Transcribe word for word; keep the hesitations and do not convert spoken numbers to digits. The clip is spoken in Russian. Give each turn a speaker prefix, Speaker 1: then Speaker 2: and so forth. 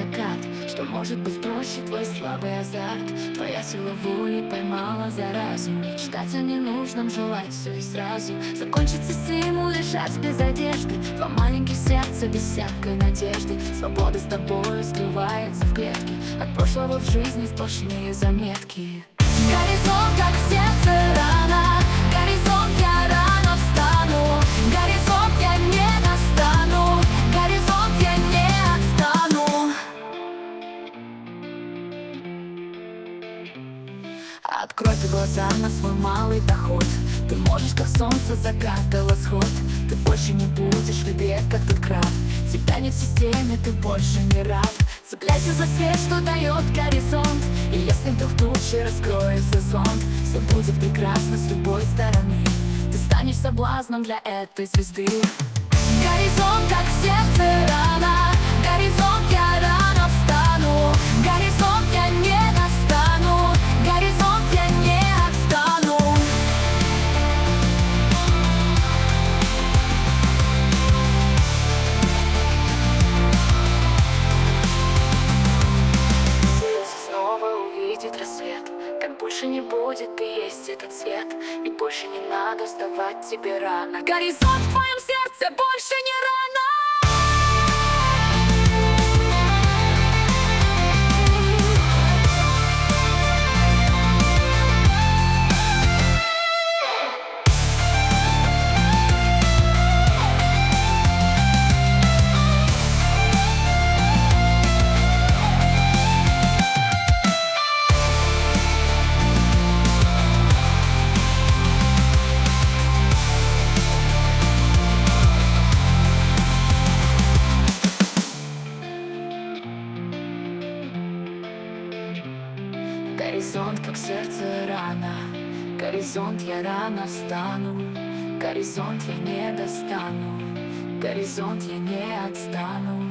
Speaker 1: закат. Что может быть проще, твой слабый азарт? Твоя сила воли поймала заразу. Мечтать о ненужном, желать все и сразу. Закончится силу лежать без одежды. Два маленьких сердца без всякой надежды. Свобода с тобой скрывается в клетке. От прошлого в жизни сплошные заметки. Горизонт, как в сердце рана. Горизонт, я рано встану. Горизонт, я не настану. Горизонт, я не отстану. Открой ты глаза на свой малый доход. Ты можешь, как солнце, заката восход. Ты больше не будешь в игре, как тот краб. Тебя нет в системе, ты больше не раб. Цепляйся за свет, что дает горизонт. И если вдруг тучи раскроется зонт, все будет прекрасно с любой стороны. Ты станешь соблазном для этой звезды. Горизонт, как в сердце рана. Горизонт, я рано встану. Горизонт, я не настану. Горизонт, я не отстану. Снова увидит рассвет. Так больше не будет, ты есть этот свет. И больше не надо вставать тебе рано. Горизонт в твоем сердце больше не рано. Горизонт, как сердце рана. Горизонт, я рано встану. Горизонт, я не достану. Горизонт, я не отстану.